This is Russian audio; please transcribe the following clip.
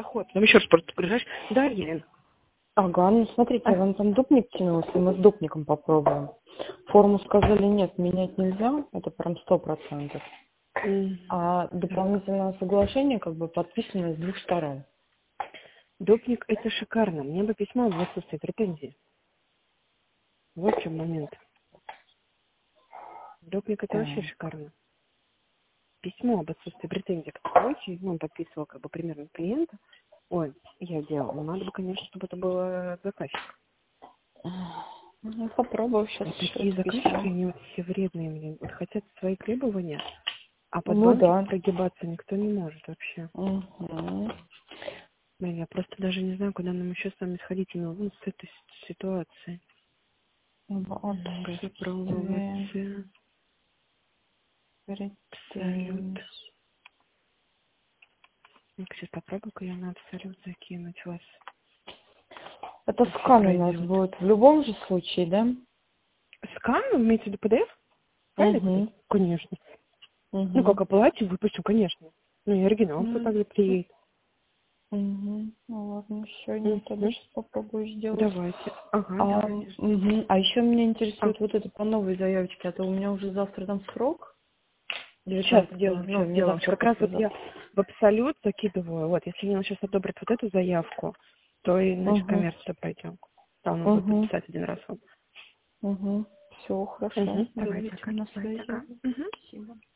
проход. Там еще раз просто приезжаешь. Да, Елена. Ага, ну смотрите, вон там допник тянулся, и мы с допником попробуем. Форму сказали, нет, менять нельзя, это прям 100%. А дополнительное соглашение как бы подписано с 2 сторон. Допник это шикарно. Мне бы письмо в отсутствие претензий. Вот в чем момент. Допник это вообще Так. шикарно. Письмо об отсутствии претензий к случаю, ну, он подписывал как бы примерно клиента. Ой, я делала. Но надо бы, конечно, чтобы это было заказчик. Ну, попробую сейчас Вот еще такие это заказчики, письмо. они вот все вредные мне. Вот хотят свои требования, а под Ну банки да. прогибаться никто не может вообще. Угу. Блин, я просто даже не знаю, куда нам еще с вами сходить, ну, с этой ситуацией. В отсутствие Попробовать. Абсолют. претензий. Сейчас попробую-ка я на абсолют закинуть вас. Это Если скан у нас пройдет. будет в любом же случае, да? Скан, вы имеете в виду PDF? Файлик? Угу. Конечно. Ну, Угу. как оплатим, выпущу, конечно. Ну, и оригинал все также приедет. Угу. Ну ладно, сегодня тогда Мгм. сейчас попробую сделать. Давайте. Ага, А, давайте, ждем. угу. А еще меня А, интересует вот это по новой заявочке, а то у меня уже завтра там срок. сейчас 19, сделаем, ну, сейчас не сделаем. завтра, а Как раз вот я послезавтра. в абсолют закидываю. Вот, если они сейчас одобрят вот эту заявку, то и, значит, Угу. коммерцию пойдем. Там нужно будет Угу. подписать один раз. Угу. Все, хорошо. Угу. Давайте, Давайте пока. на Давайте, связи. пока. Угу. Спасибо.